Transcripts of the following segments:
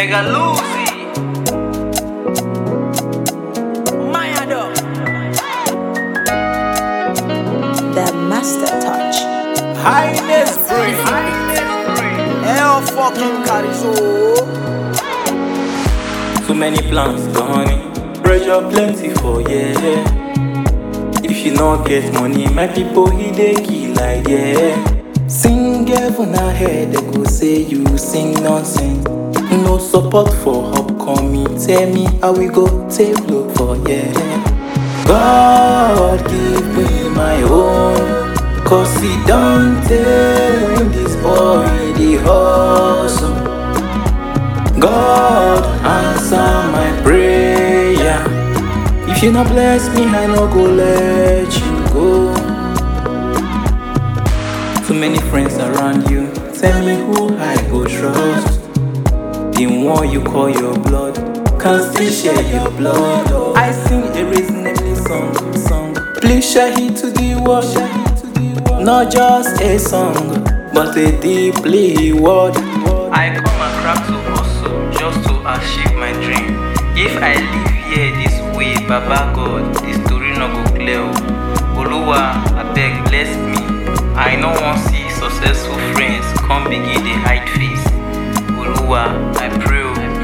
Mega Lucy. Mayado. The master touch. Highness free. Hell fucking Carizo. Too many plans, honey. Pressure plenty for yeah. If you not get money, my people he dey kill like yeah. Sing heaven ahead, they go say you sing nonsense. No support for upcoming. Tell me how we go take look for yeah. God give me my own, cause he don't tell this boy the hustle. God answer my prayer. If you not bless me, I no go let you go. Too many friends around you, tell me who I go trust. The one you call your blood can still share your blood. I sing a reasonably song. Please share it to the world, not just a song, but a deeply word. I come and crack to hustle just to achieve my dream. If I live here this way, Baba God, this story no go clear. Oluwa, abeg bless me. I no wan see successful friends come begin dey hide face. Oluwa, I pray.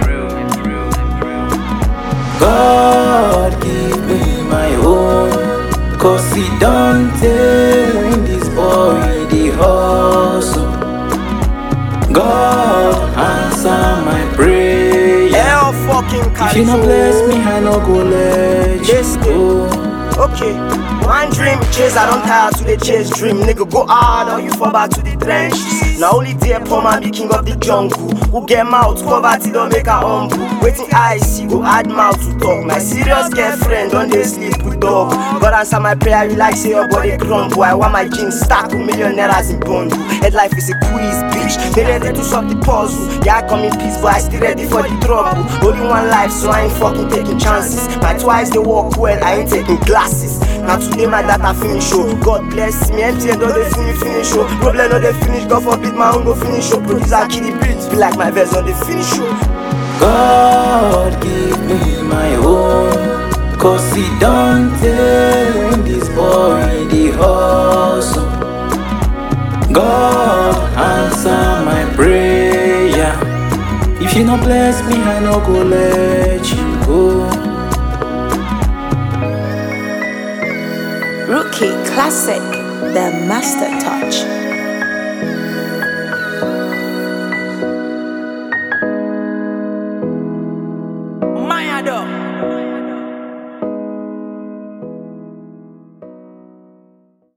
God give me my own, cause he don't tell this boy the hustle. God answer my prayer. Hell fucking Carizo. If you not bless me, I no go let you go. Okay, one dream chase, I don't tire to the chase dream. Nigga go hard or you fall back to the trench. Now only there poor man be king of the jungle. Who get mouth, poverty don't make her humble. Waiting eyes, see go add mouth to talk. My serious girlfriend don't they sleep with dog. God answer my prayer, you like say your body crumble. I want my jeans stack with millionaires in bundle. Head life is a quiz, bitch. They ready to solve the puzzle. Yeah, I come in peace, but I still ready for the trouble. Only one life, so I ain't fucking taking chances. My twice they walk well, I ain't taking glasses. Now today my data finish show. God bless me, MTN don't they finish show. Problem don't they finish, God forbid my own go finish show. Producer kill the beats, be like my verse on the finish show. God give me my own, cause he don't tell this boy the hustle. God answer my prayer. If you not bless me, I no go let you go. Rookie classic. The master touch. Mayado.